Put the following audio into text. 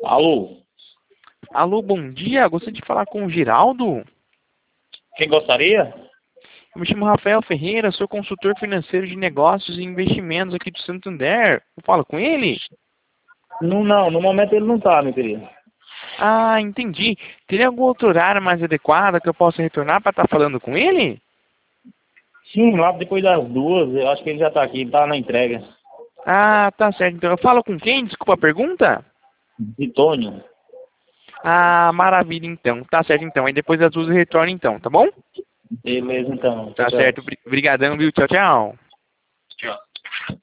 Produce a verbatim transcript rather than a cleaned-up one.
Alô? Alô, bom dia. Gostaria de falar com o Geraldo. Quem gostaria? Eu me chamo Rafael Ferreira, sou consultor financeiro de negócios e investimentos aqui do Santander. Eu falo com ele? Não, não, no momento ele não tá, meu querido. Ah, entendi. Teria algum outro horário mais adequado que eu possa retornar para estar falando com ele? Sim, lá depois das duas, eu acho que ele já tá aqui, tá na entrega. Ah, tá certo. Então eu falo com quem? Desculpa a pergunta? Vitônio. Ah, maravilha então. Tá certo então. Aí depois das duas eu retorno então, tá bom? Beleza, então. Tchau, Tá tchau. certo. Obrigadão, viu? Tchau, tchau. Tchau.